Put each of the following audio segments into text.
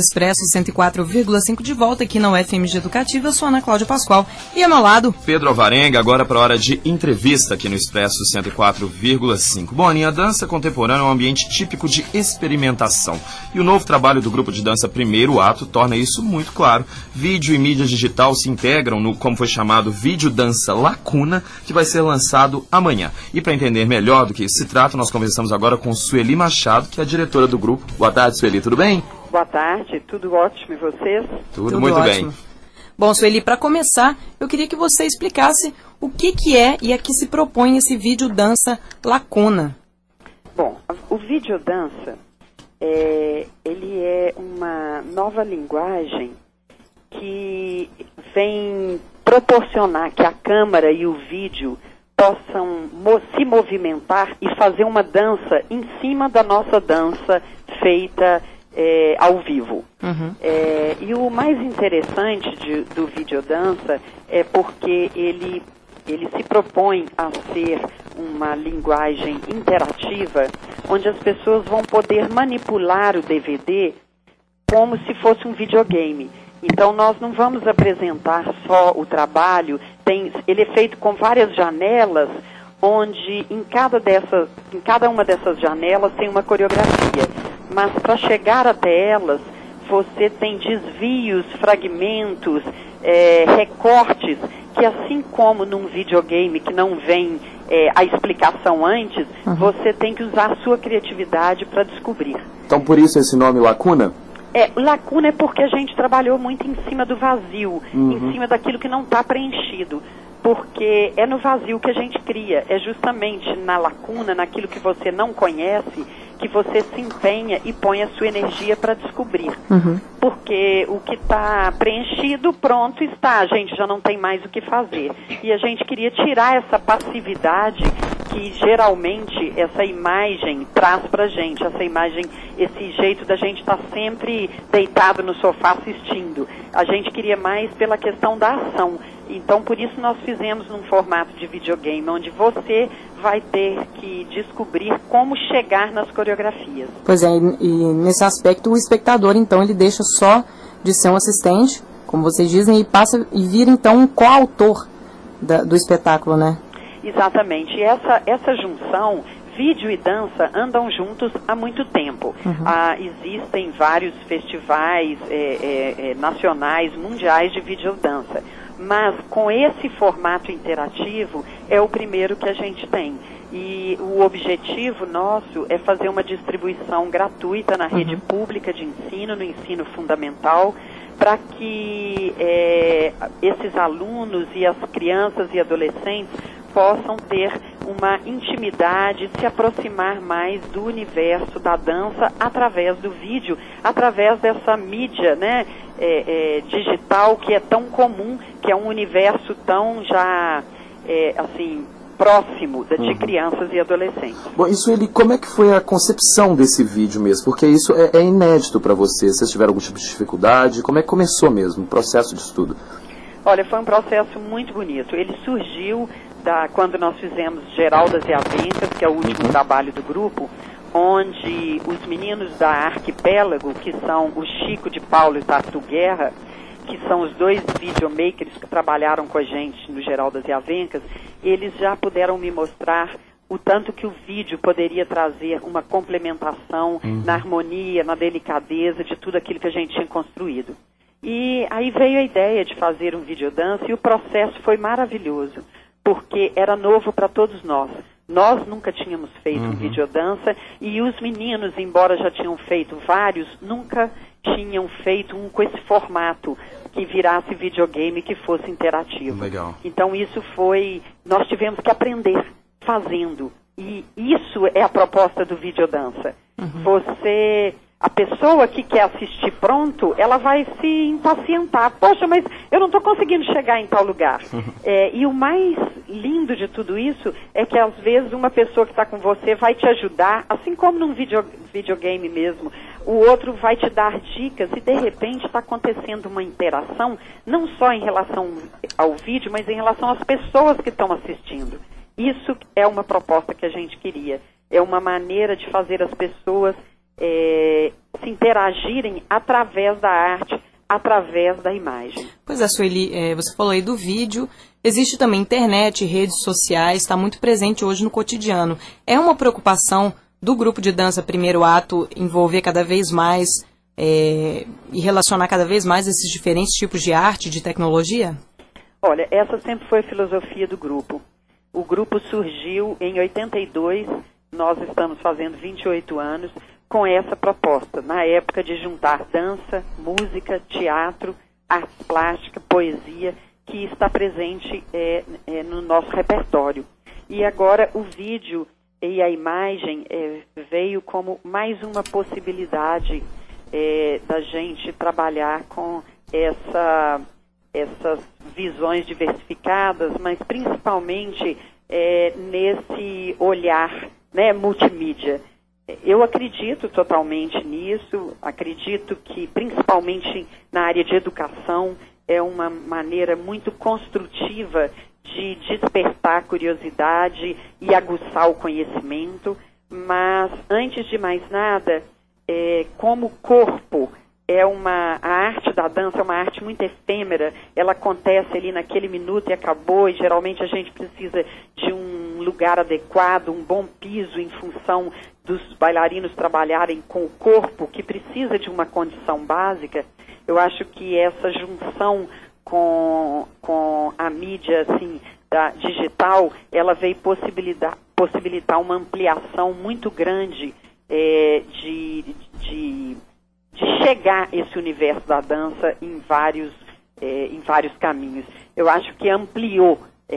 Expresso 104,5 de volta aqui na UFMG Educativa. Eu sou Ana Cláudia Pascoal e ao meu lado Pedro Alvarenga, agora para a hora de entrevista aqui no Expresso 104,5. Bom, Aninha, a dança contemporânea é um ambiente típico de experimentação. E o novo trabalho do grupo de dança Primeiro Ato torna isso muito claro. Vídeo e mídia digital se integram no, como foi chamado, Vídeo Dança Lacuna, que vai ser lançado amanhã. E para entender melhor do que isso se trata, nós conversamos agora com Sueli Machado, que é a diretora do grupo. Boa tarde, Sueli, tudo bem? Boa tarde, tudo ótimo, e vocês? Tudo muito ótimo. Bem. Bom, Sueli, para começar, eu queria que você explicasse o que é e a que se propõe esse Vídeo Dança Lacuna. Bom, o Vídeo Dança, ele é uma nova linguagem que vem proporcionar que a câmera e o vídeo possam se movimentar e fazer uma dança em cima da nossa dança feita ao vivo. Uhum. E o mais interessante do videodança é porque ele se propõe a ser uma linguagem interativa, onde as pessoas vão poder manipular o DVD como se fosse um videogame. Então nós não vamos apresentar só o trabalho, ele é feito com várias janelas, onde em cada uma dessas janelas tem uma coreografia. Mas para chegar até elas, você tem desvios, fragmentos, recortes, que assim como num videogame que não vem a explicação antes, você tem que usar a sua criatividade para descobrir. Então por isso esse nome Lacuna? Lacuna é porque a gente trabalhou muito em cima do vazio, em cima daquilo que não está preenchido. Porque é no vazio que a gente cria, é justamente na lacuna, naquilo que você não conhece, que você se empenha e põe a sua energia para descobrir. Porque o que está preenchido, pronto está, a gente já não tem mais o que fazer. E a gente queria tirar essa passividade que geralmente essa imagem traz pra gente, essa imagem, esse jeito da gente estar sempre deitado no sofá assistindo. A gente queria mais pela questão da ação. Então, por isso nós fizemos num formato de videogame, onde você vai ter que descobrir como chegar nas coreografias. Pois é, e nesse aspecto o espectador, então, ele deixa só de ser um assistente, como vocês dizem, e passa e vira, então, um coautor do espetáculo, né? Exatamente. E essa junção, vídeo e dança, andam juntos há muito tempo. Existem vários festivais nacionais, mundiais de videodança. Mas com esse formato interativo é o primeiro que a gente tem. E o objetivo nosso é fazer uma distribuição gratuita na rede pública de ensino, no ensino fundamental, para que esses alunos e as crianças e adolescentes possam ter uma intimidade, se aproximar mais do universo da dança através do vídeo, através dessa mídia, né, digital que é tão comum, que é um universo tão já, assim, próximo de crianças e adolescentes. Bom, isso como é que foi a concepção desse vídeo mesmo? Porque isso é inédito para vocês. Vocês tiveram algum tipo de dificuldade? Como é que começou mesmo o processo de estudo? Olha, foi um processo muito bonito. Ele surgiu quando nós fizemos Geraldas e Avencas, que é o último trabalho do grupo, onde os meninos da Arquipélago, que são o Chico de Paulo e Tatu Guerra, que são os dois videomakers que trabalharam com a gente no Geraldas e Avencas, eles já puderam me mostrar o tanto que o vídeo poderia trazer uma complementação na harmonia, na delicadeza de tudo aquilo que a gente tinha construído. E aí veio a ideia de fazer um videodança e o processo foi maravilhoso, porque era novo para todos nós. Nós nunca tínhamos feito um videodança e os meninos, embora já tinham feito vários, nunca tinham feito um com esse formato que virasse videogame, que fosse interativo. Legal. Então nós tivemos que aprender fazendo. E isso é a proposta do videodança. A pessoa que quer assistir pronto, ela vai se impacientar. Poxa, mas eu não estou conseguindo chegar em tal lugar. E o mais lindo de tudo isso é que às vezes uma pessoa que está com você vai te ajudar, assim como num videogame mesmo. O outro vai te dar dicas e de repente está acontecendo uma interação, não só em relação ao vídeo, mas em relação às pessoas que estão assistindo. Isso é uma proposta que a gente queria. É uma maneira de fazer as pessoas se interagirem através da arte, através da imagem. Pois é, Sueli, você falou aí do vídeo, existe também internet, redes sociais, está muito presente hoje no cotidiano. É uma preocupação do grupo de dança Primeiro Ato envolver cada vez mais e relacionar cada vez mais esses diferentes tipos de arte, de tecnologia? Olha, essa sempre foi a filosofia do grupo. O grupo surgiu em 82, nós estamos fazendo 28 anos, com essa proposta, na época de juntar dança, música, teatro, arte plástica, poesia, que está presente no nosso repertório. E agora o vídeo e a imagem veio como mais uma possibilidade da gente trabalhar com essas visões diversificadas, mas principalmente nesse olhar, né, multimídia. Eu acredito totalmente nisso, acredito que principalmente na área de educação é uma maneira muito construtiva de despertar a curiosidade e aguçar o conhecimento, mas antes de mais nada, como o corpo a arte da dança é uma arte muito efêmera, ela acontece ali naquele minuto e acabou, e geralmente a gente precisa de um lugar adequado, um bom piso em função dos bailarinos trabalharem com o corpo, que precisa de uma condição básica. Eu acho que essa junção com a mídia assim, digital, ela veio possibilitar uma ampliação muito grande de chegar esse universo da dança em vários caminhos. Eu acho que ampliou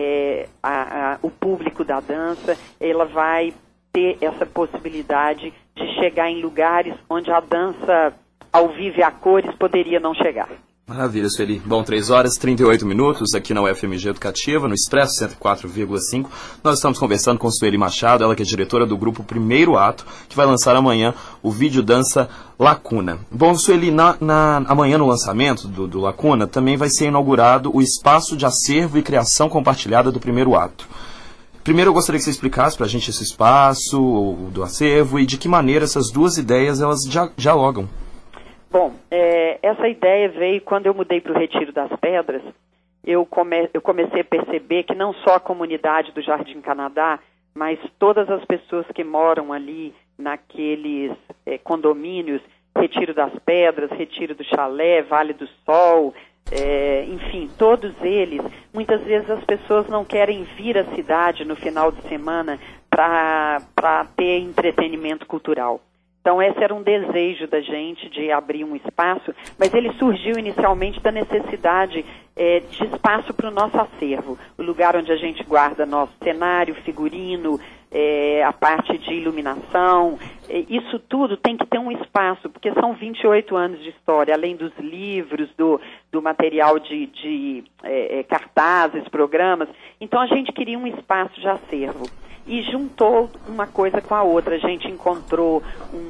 o público da dança, ela vai ter essa possibilidade de chegar em lugares onde a dança ao vivo e a cores poderia não chegar. Maravilha, Sueli. Bom, 3h38 aqui na UFMG Educativa, no Expresso 104,5. Nós estamos conversando com Sueli Machado, ela que é diretora do grupo Primeiro Ato, que vai lançar amanhã o vídeo dança Lacuna. Bom, Sueli, amanhã no lançamento do Lacuna também vai ser inaugurado o Espaço de Acervo e Criação Compartilhada do Primeiro Ato. Primeiro eu gostaria que você explicasse para a gente esse espaço do acervo e de que maneira essas duas ideias elas dialogam. Bom, essa ideia veio quando eu mudei para o Retiro das Pedras. Eu comecei a perceber que não só a comunidade do Jardim Canadá, mas todas as pessoas que moram ali naqueles condomínios, Retiro das Pedras, Retiro do Chalé, Vale do Sol, enfim, todos eles, muitas vezes as pessoas não querem vir à cidade no final de semana para ter entretenimento cultural. Então, esse era um desejo da gente de abrir um espaço, mas ele surgiu inicialmente da necessidade de espaço para o nosso acervo, o lugar onde a gente guarda nosso cenário, figurino, a parte de iluminação, isso tudo tem que ter um espaço, porque são 28 anos de história, além dos livros, do material de cartazes, programas, então a gente queria um espaço de acervo. E juntou uma coisa com a outra. A gente encontrou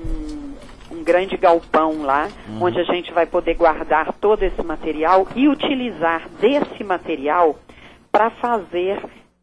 um grande galpão lá, onde a gente vai poder guardar todo esse material e utilizar desse material para fazer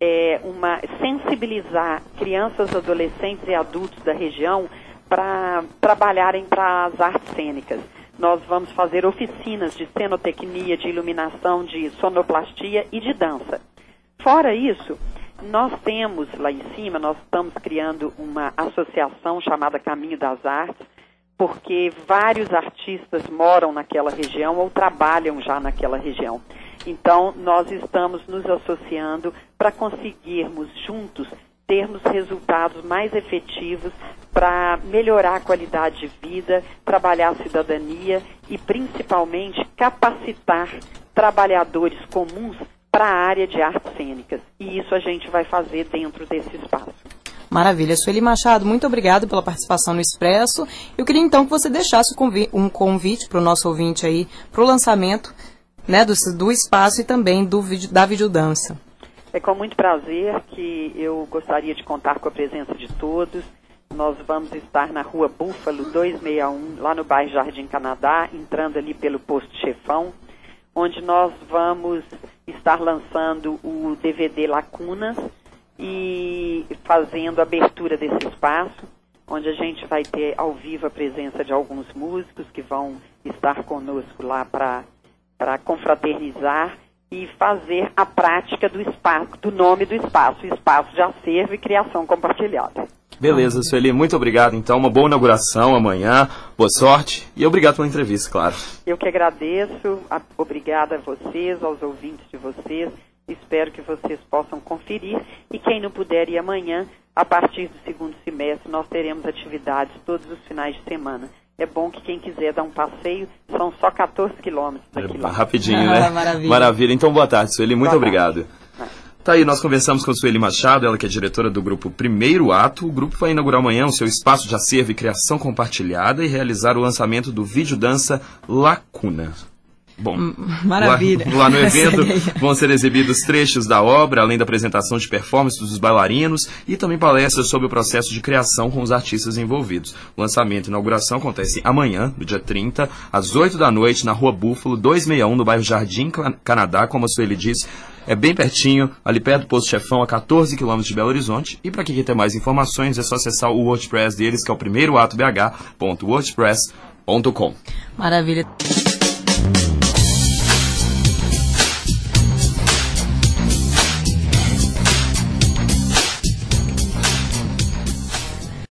sensibilizar crianças, adolescentes e adultos da região para trabalharem para as artes cênicas. Nós vamos fazer oficinas de cenotecnia, de iluminação, de sonoplastia e de dança. Fora isso, nós temos lá em cima, nós estamos criando uma associação chamada Caminho das Artes, porque vários artistas moram naquela região ou trabalham já naquela região. Então, nós estamos nos associando para conseguirmos juntos termos resultados mais efetivos para melhorar a qualidade de vida, trabalhar a cidadania e, principalmente, capacitar trabalhadores comuns para a área de artes cênicas. E isso a gente vai fazer dentro desse espaço. Maravilha. Sueli Machado, muito obrigado pela participação no Expresso. Eu queria então que você deixasse um convite para o nosso ouvinte aí, para o lançamento, né, do espaço e também da videodança. É com muito prazer que eu gostaria de contar com a presença de todos. Nós vamos estar na Rua Búfalo 261, lá no bairro Jardim Canadá, entrando ali pelo Posto Chefão, onde nós vamos estar lançando o DVD Lacunas e fazendo a abertura desse espaço onde a gente vai ter ao vivo a presença de alguns músicos que vão estar conosco lá para confraternizar e fazer a prática do espaço, do nome do espaço, o Espaço de Acervo e Criação Compartilhada. Beleza, Sueli, muito obrigado. Então, uma boa inauguração amanhã, boa sorte e obrigado pela entrevista, claro. Eu que agradeço, obrigada a vocês, aos ouvintes de vocês, espero que vocês possam conferir e quem não puder ir amanhã, a partir do segundo semestre, nós teremos atividades todos os finais de semana. É bom que quem quiser dar um passeio, são só 14 quilômetros daqui lá. Rapidinho, né? Maravilha. Então, boa tarde, Sueli, muito obrigado. Tá aí, nós conversamos com a Sueli Machado, ela que é diretora do grupo Primeiro Ato. O grupo vai inaugurar amanhã o seu espaço de acervo e criação compartilhada e realizar o lançamento do vídeo dança Lacuna. Bom, maravilha. Lá no evento vão ser exibidos trechos da obra, além da apresentação de performances dos bailarinos e também palestras sobre o processo de criação com os artistas envolvidos. O lançamento e inauguração acontece amanhã, no dia 30, às 8 da noite, na Rua Búfalo, 261, no bairro Jardim Canadá, como a Sueli disse. É bem pertinho, ali perto do Posto Chefão, a 14 quilômetros de Belo Horizonte. E para quem quer ter mais informações, é só acessar o WordPress deles, que é o primeiroatobh.wordpress.com. Maravilha.